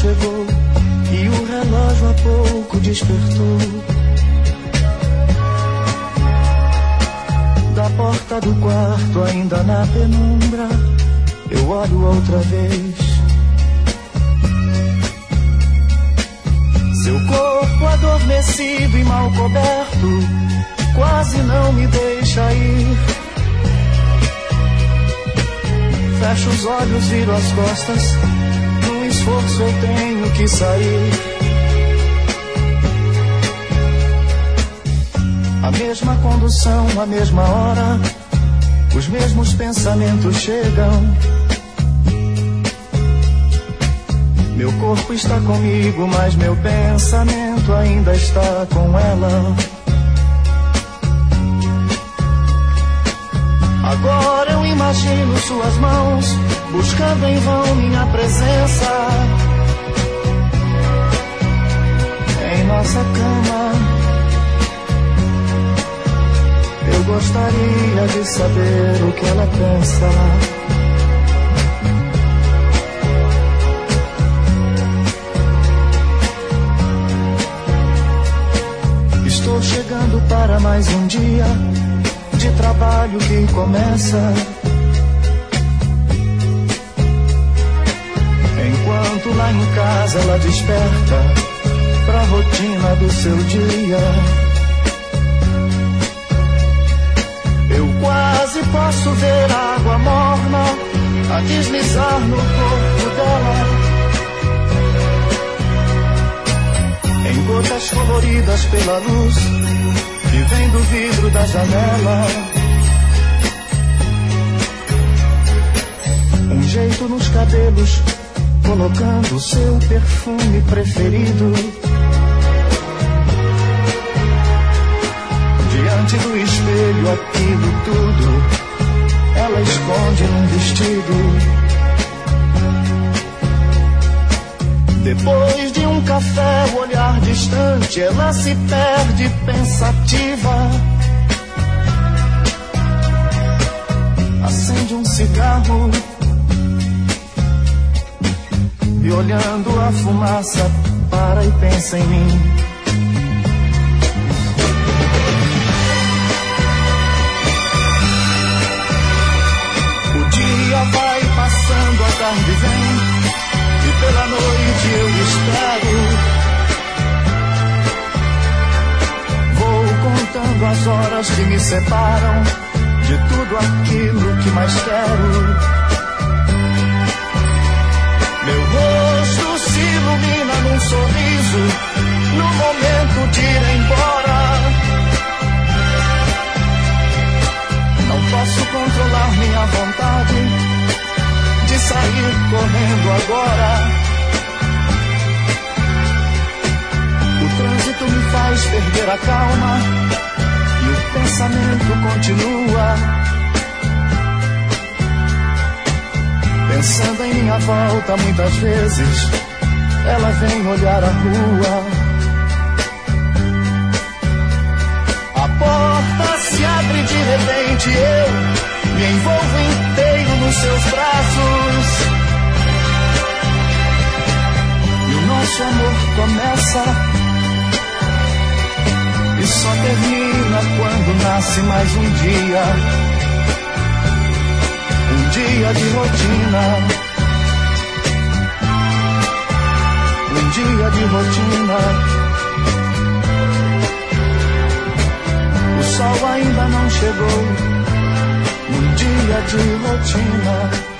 chegou e o relógio há pouco despertou. Da porta do quarto, ainda na penumbra, eu olho outra vez. Seu corpo adormecido e mal coberto quase não me deixa ir. Fecho os olhos, viro as costas, num esforço eu tenho que sair. A mesma condução, a mesma hora, os mesmos pensamentos chegam. Meu corpo está comigo, mas meu pensamento ainda está com ela. Agora eu imagino suas mãos buscando em vão minha presença em nossa cama. Eu gostaria de saber o que ela pensa. Estou chegando para mais um dia de trabalho que começa. Enquanto lá em casa ela desperta pra rotina do seu dia. Eu quase posso ver a água morna a deslizar no corpo dela, em gotas coloridas pela luz que vem do vidro da janela. Um jeito nos cabelos, colocando seu perfume preferido. Diante do espelho, aquilo tudo ela esconde num vestido. Depois de um café, o olhar distante, ela se perde pensativa. Acende um cigarro e olhando a fumaça, para e pensa em mim. O dia vai passando, a tarde vem e pela noite eu espero. Vou contando as horas que me separam de tudo aquilo que mais quero. Meu rosto se ilumina num sorriso no momento de ir embora. Não posso controlar minha vontade de sair correndo agora. O trânsito me faz perder a calma e o pensamento continua. Pensando em minha volta muitas vezes, ela vem olhar a rua. A porta se abre de repente, eu me envolvo inteiro nos seus braços. E o nosso amor começa e só termina quando nasce mais um dia. Um dia de rotina. Um dia de rotina. O sol ainda não chegou. Um dia de rotina.